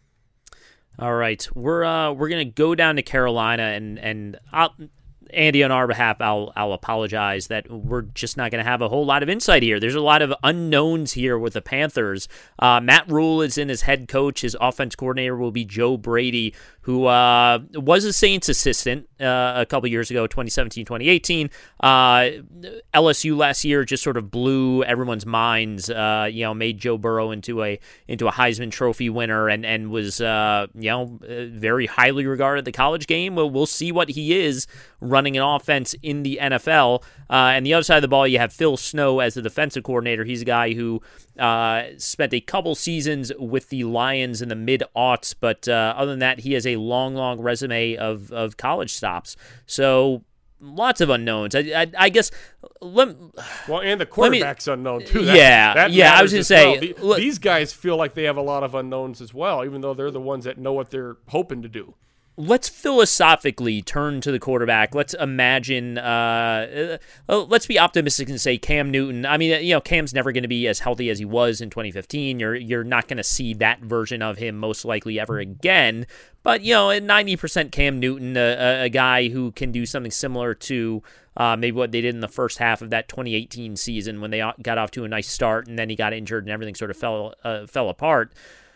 All right, we're uh, we're going to go down to Carolina, and and I'll, Andy, on our behalf, I'll I'll apologize that we're just not going to have a whole lot of insight here. There's a lot of unknowns here with the Panthers. Uh, Matt Rule is in as head coach. His offense coordinator will be Joe Brady, who uh, was a Saints assistant uh, a couple years ago, twenty seventeen, twenty eighteen. Uh, L S U last year just sort of blew everyone's minds. Uh, you know, made Joe Burrow into a into a Heisman Trophy winner, and and was uh, you know very highly regarded at the college game. Well, we'll see what he is running an offense in the N F L. Uh, and the other side of the ball, you have Phil Snow as the defensive coordinator. He's a guy who uh, spent a couple seasons with the Lions in the mid-aughts, but uh, other than that, he has a long, long resume of, of college stops. So lots of unknowns. I, I, I guess. Let, well, and the quarterback's me, unknown too. That, yeah, that yeah. I was going to say well. the, look, these guys feel like they have a lot of unknowns as well, even though they're the ones that know what they're hoping to do. Let's philosophically turn to the quarterback. Let's imagine, uh, uh, let's be optimistic and say Cam Newton. I mean, you know, Cam's never going to be as healthy as he was in twenty fifteen. You're you're not going to see that version of him most likely ever again. But, you know, ninety percent Cam Newton, a, a guy who can do something similar to uh, maybe what they did in the first half of that twenty eighteen season when they got off to a nice start and then he got injured and everything sort of fell uh, fell apart.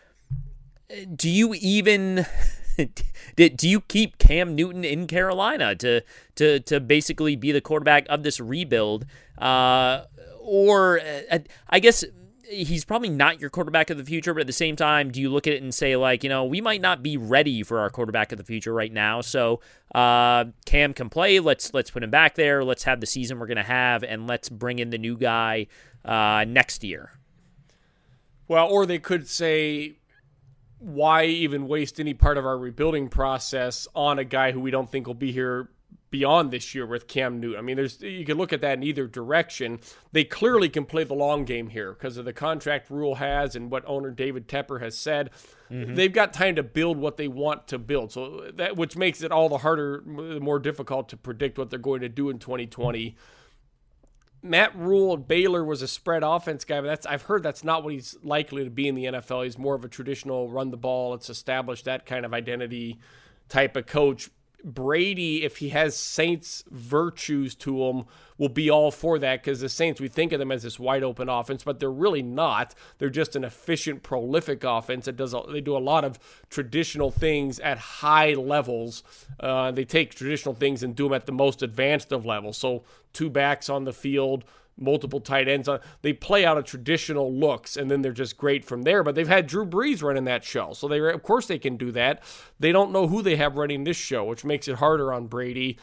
Do you even... Do you keep Cam Newton in Carolina to to to basically be the quarterback of this rebuild? Uh, or uh, I guess he's probably not your quarterback of the future, but at the same time, do you look at it and say, like, you know, we might not be ready for our quarterback of the future right now, so uh, Cam can play. Let's let's put him back there. Let's have the season we're going to have, and let's bring in the new guy uh, next year. Well, or they could say, why even waste any part of our rebuilding process on a guy who we don't think will be here beyond this year with Cam Newton? I mean, there's you can look at that in either direction. They clearly can play the long game here because of the contract Rule has and what owner David Tepper has said. Mm-hmm. They've got time to build what they want to build, so that which makes it all the harder, more difficult to predict what they're going to do in twenty twenty. Matt Rule at Baylor was a spread offense guy, but that's I've heard that's not what he's likely to be in the N F L. He's more of a traditional run the ball, let's establish that kind of identity type of coach. Brady, if he has Saints virtues to him, will be all for that because the Saints, we think of them as this wide open offense, but they're really not. They're just an efficient, prolific offense that does. They do a lot of traditional things at high levels. Uh, they take traditional things and do them at the most advanced of levels. So two backs on the field, multiple tight ends. On, they play out of traditional looks, and then they're just great from there. But they've had Drew Brees running that show, so they of course they can do that. They don't know who they have running this show, which makes it harder on Brady.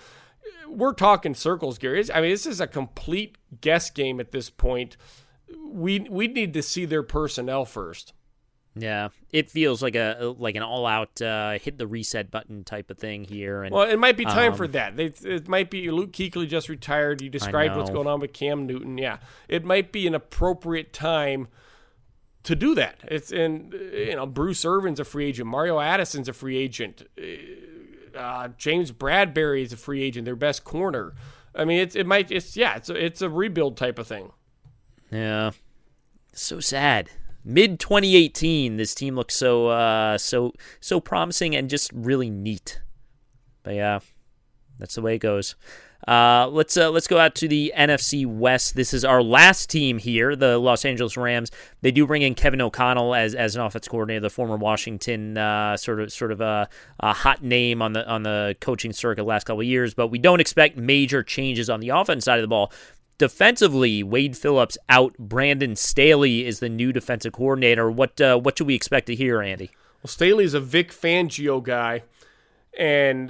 we're talking circles, Gary. I mean, this is a complete guess game at this point. We we need to see their personnel first. Yeah, it feels like a like an all-out uh, hit the reset button type of thing here. And, well, it might be time um, for that. It, it might be Luke Kuechly just retired. You described what's going on with Cam Newton. Yeah, it might be an appropriate time to do that. It's and you know Bruce Irvin's a free agent. Mario Addison's a free agent. Uh, James Bradbury is a free agent. Their best corner. I mean, it's it might it's yeah it's a, it's a rebuild type of thing. Yeah, so sad. Mid twenty eighteen, this team looks so uh, so so promising and just really neat. But yeah, that's the way it goes. Uh, let's uh, let's go out to the N F C West. This is our last team here, the Los Angeles Rams. They do bring in Kevin O'Connell as as an offense coordinator, the former Washington uh, sort of sort of a, a hot name on the on the coaching circuit the last couple of years. But we don't expect major changes on the offense side of the ball. Defensively, Wade Phillips out. Brandon Staley is the new defensive coordinator. What uh, what should we expect to hear, Andy? Well, Staley's a Vic Fangio guy, and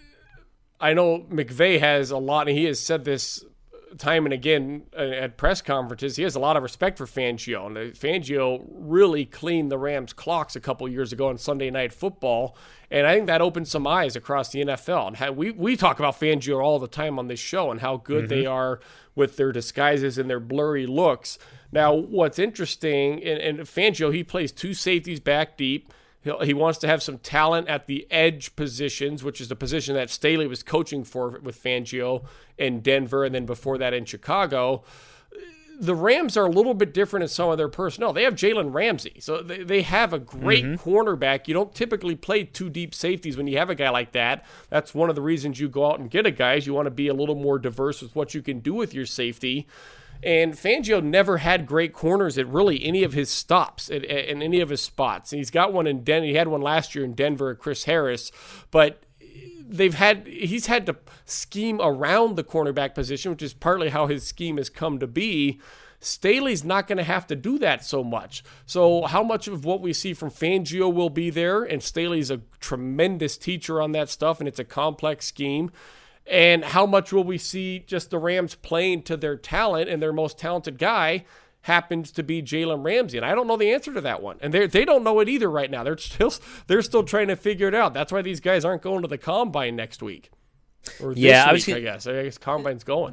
I know McVay has a lot, and he has said this time and again at press conferences. He has a lot of respect for Fangio, and Fangio really cleaned the Rams' clocks a couple years ago on Sunday Night Football, and I think that opened some eyes across the N F L. And how we we talk about Fangio all the time on this show and how good mm-hmm. they are with their disguises and their blurry looks. Now, what's interesting, and, and Fangio, he plays two safeties back deep. He'll, he wants to have some talent at the edge positions, which is the position that Staley was coaching for with Fangio in Denver and then before that in Chicago. The Rams are a little bit different in some of their personnel. They have Jalen Ramsey, so they, they have a great mm-hmm. cornerback. You don't typically play two deep safeties when you have a guy like that. That's one of the reasons you go out and get a guy is you want to be a little more diverse with what you can do with your safety. And Fangio never had great corners at really any of his stops in any of his spots. And he's got one in Denver. He had one last year in Denver, Chris Harris. But they've had he's had to scheme around the cornerback position, which is partly how his scheme has come to be. Staley's not going to have to do that so much. So how much of what we see from Fangio will be there? And Staley's a tremendous teacher on that stuff, and it's a complex scheme. And how much will we see just the Rams playing to their talent, and their most talented guy happens to be Jalen Ramsey? And I don't know the answer to that one. And they they don't know it either right now. They're still they're still trying to figure it out. That's why these guys aren't going to the Combine next week. Or this yeah, week, I, was gonna, I guess. I guess Combine's going.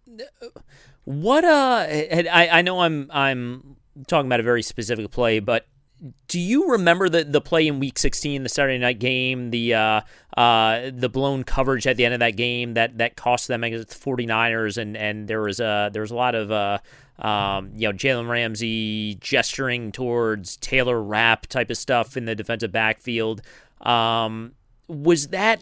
What uh I, I know I'm I'm talking about a very specific play, but do you remember the, the play in Week sixteen, the Saturday night game, the uh, uh, the blown coverage at the end of that game that, that cost them against the 49ers, and, and there was a there was a lot of uh, um, you know Jalen Ramsey gesturing towards Taylor Rapp type of stuff in the defensive backfield. Um, was that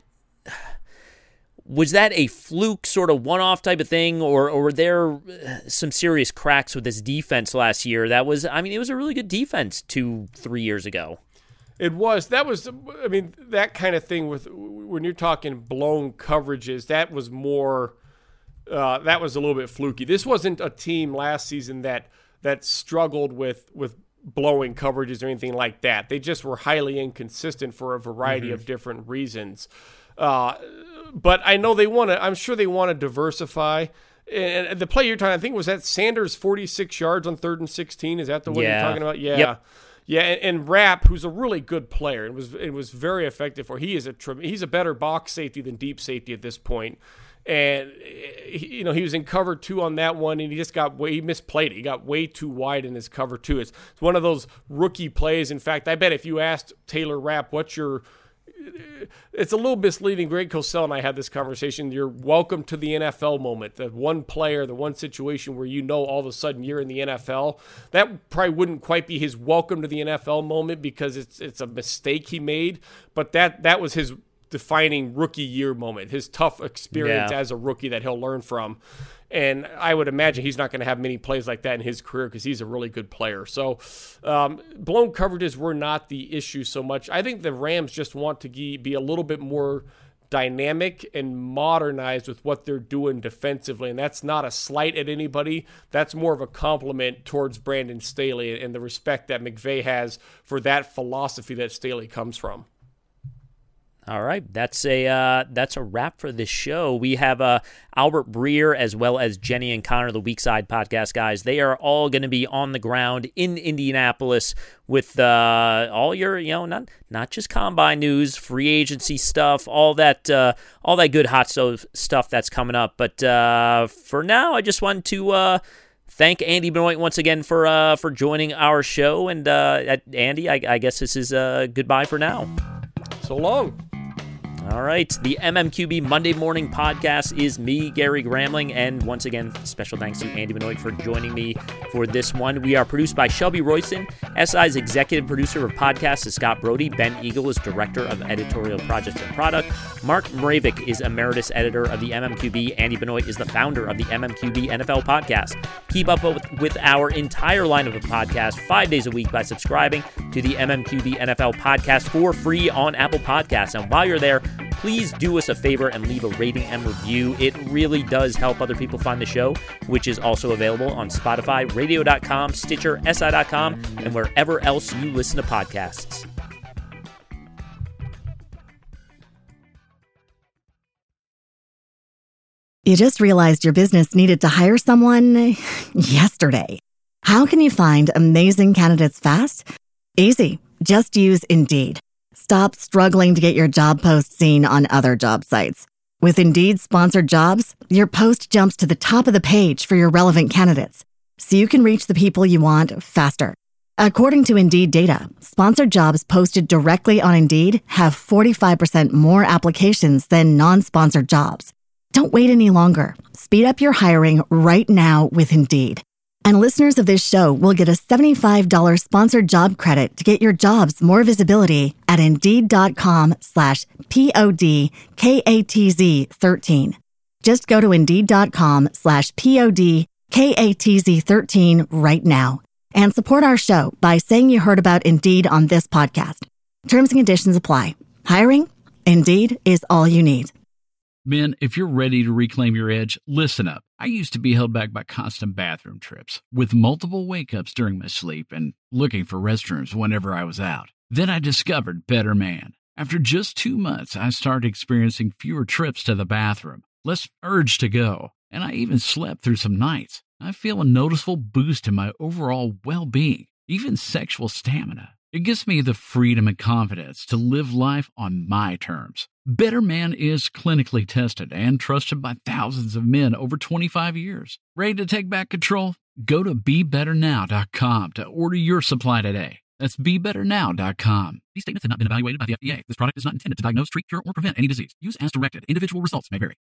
was that a fluke sort of one-off type of thing, or or were there some serious cracks with this defense last year? That was, I mean, it was a really good defense two, three years ago. It was. That was, I mean, that kind of thing with, when you're talking blown coverages, that was more, uh, that was a little bit fluky. This wasn't a team last season that that struggled with, with blowing coverages or anything like that. They just were highly inconsistent for a variety mm-hmm. of different reasons. Uh, but I know they want to, I'm sure they want to diversify. And the play you're talking, I think, was that Sanders forty-six yards on third and sixteen. Is that the one yeah. you're talking about? Yeah. Yep. Yeah. And, and Rapp, who's a really good player and was, it was very effective for, he is a, he's a better box safety than deep safety at this point. And, he, you know, he was in cover two on that one, and he just got way, he misplayed it. He got way too wide in his cover two. It's, it's one of those rookie plays. In fact, I bet if you asked Taylor Rapp, what's your, it's a little misleading. Greg Cosell and I had this conversation. Your welcome to the N F L moment, the one player, the one situation where you know all of a sudden you're in the N F L. That probably wouldn't quite be his welcome to the N F L moment because it's it's a mistake he made, but that that was his defining rookie year moment, his tough experience yeah. as a rookie that he'll learn from. And I would imagine he's not going to have many plays like that in his career because he's a really good player. So um, blown coverages were not the issue so much. I think the Rams just want to be a little bit more dynamic and modernized with what they're doing defensively. And that's not a slight at anybody. That's more of a compliment towards Brandon Staley and the respect that McVay has for that philosophy that Staley comes from. All right, that's a uh, that's a wrap for this show. We have uh, Albert Breer as well as Jenny and Connor, the Weekside podcast guys. They are all going to be on the ground in Indianapolis with uh, all your, you know, not not just combine news, free agency stuff, all that uh, all that good hot stove stuff that's coming up. But uh, for now, I just want to uh, thank Andy Benoit once again for uh, for joining our show. And uh, Andy, I, I guess this is uh, goodbye for now. So long. All right. The M M Q B Monday Morning Podcast is me, Gary Gramling, and once again, special thanks to Andy Benoit for joining me for this one. We are produced by Shelby Royston. S I's executive producer of podcasts is Scott Brody. Ben Eagle is director of editorial projects and product. Mark Mravik is emeritus editor of the M M Q B. Andy Benoit is the founder of the M M Q B N F L podcast. Keep up with, with our entire lineup of podcasts five days a week by subscribing to the M M Q B N F L podcast for free on Apple Podcasts. And while you're there, please do us a favor and leave a rating and review. It really does help other people find the show, which is also available on Spotify, radio dot com, Stitcher, S I dot com, and wherever else you listen to podcasts. You just realized your business needed to hire someone yesterday. How can you find amazing candidates fast? Easy. Just use Indeed. Stop struggling to get your job post seen on other job sites. With Indeed sponsored jobs, your post jumps to the top of the page for your relevant candidates, so you can reach the people you want faster. According to Indeed data, sponsored jobs posted directly on Indeed have forty-five percent more applications than non-sponsored jobs. Don't wait any longer. Speed up your hiring right now with Indeed. And listeners of this show will get a seventy-five dollars sponsored job credit to get your jobs more visibility at Indeed.com slash P-O-D-K-A-T-Z 13. Just go to Indeed.com slash P-O-D-K-A-T-Z 13 right now and support our show by saying you heard about Indeed on this podcast. Terms and conditions apply. Hiring? Indeed is all you need. Men, if you're ready to reclaim your edge, listen up. I used to be held back by constant bathroom trips, with multiple wake-ups during my sleep and looking for restrooms whenever I was out. Then I discovered Better Man. After just two months, I started experiencing fewer trips to the bathroom, less urge to go, and I even slept through some nights. I feel a noticeable boost in my overall well-being, even sexual stamina. It gives me the freedom and confidence to live life on my terms. Better Man is clinically tested and trusted by thousands of men over twenty-five years. Ready to take back control? Go to be better now dot com to order your supply today. That's be better now dot com. These statements have not been evaluated by the F D A. This product is not intended to diagnose, treat, cure, or prevent any disease. Use as directed. Individual results may vary.